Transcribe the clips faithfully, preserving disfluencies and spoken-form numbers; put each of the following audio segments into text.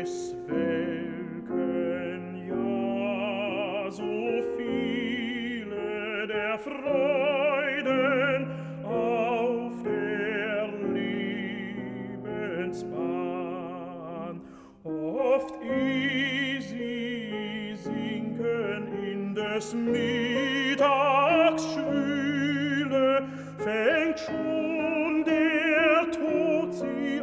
es welken ja so viele der Freuden auf der Lebensbahn. Oft eh sie sinken in des Mittags Schwüle, fängt schon der Tod sie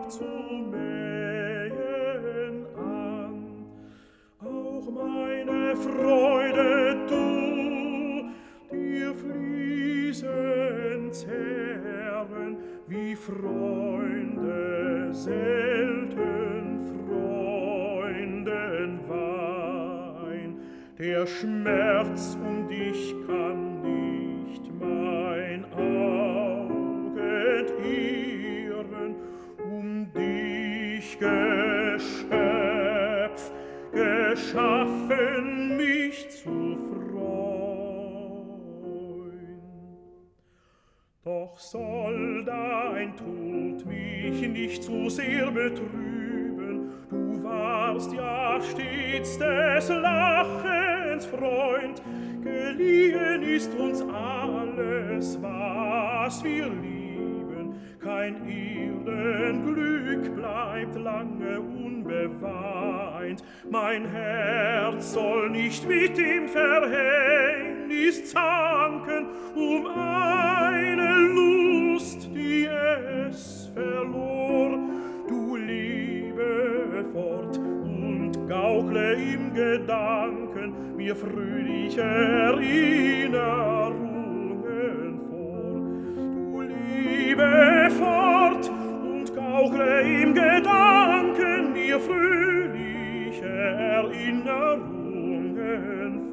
abzumähen an. Auch meine Freude, du, dir fließen Zerren, wie Freunde selten Freunden Wein. Der Schmerz um dich kann nicht mein Augen irren, um dich Geschöpf geschaffen, mich zu freuen. Doch soll dein Tod mich nicht zu sehr betrüben, du warst ja stets des Lachens Freund, geliehen ist uns alles, was wir lieben, kein Erdenglück bleibt lange unbeweint. Mein Herz soll nicht mit dem Verhängnis zanken, um eine Lust, die es verlor. Du lebe fort und gaukle im Gedanken mir fröhliche Erinnerungen vor. Du lebe fort und gaukle im Gedanken mir fröhliche Erinnerungen vor.